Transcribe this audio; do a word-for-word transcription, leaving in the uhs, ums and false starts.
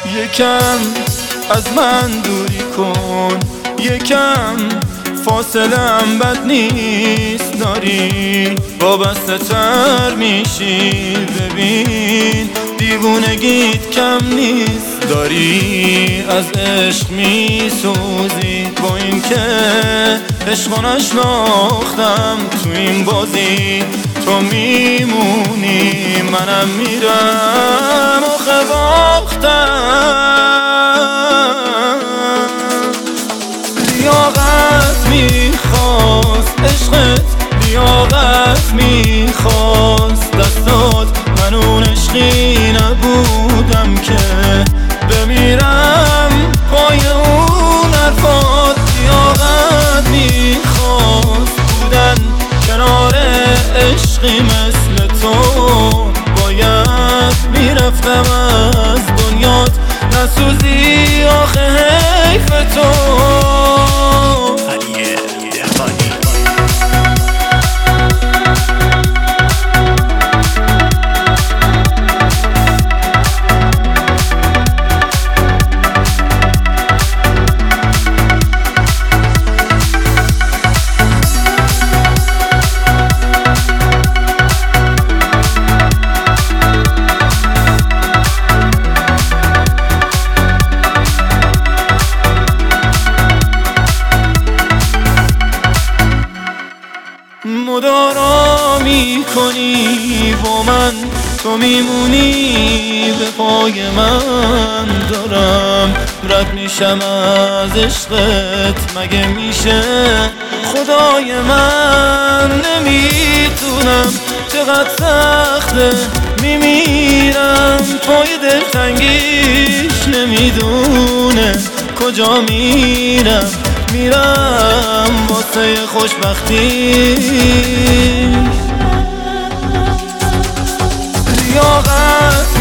یکم از من دوری کن، یکم فاصله هم بد نیست، داری وابسته تر میشی. ببین دیوونگیت کم نیست، داری از عشق میسوزی. با این که عشقو نشناختم تو این بازی، تو میمونی منم میرم. آخه باختم، لیاقت میخواست عشقت، لیاقت میخواست دستات. من اون عشقی نبودم که بمیرم پای اون حرفات. لیاقت میخواست بودن کنار عشقی مثل تو، باید میرفتم از دنیات نسوزی. آخه حیف تو. مدارا میکنی با من، تو میمونی به پای من. دارم رد میشم از عشقت، مگه میشه خدای من؟ نمیتونم چقدر سخته، میمیرم پای دلتنگیش. نمیدونه کجا میرم، میرم واسه خوشبختی. لیاقت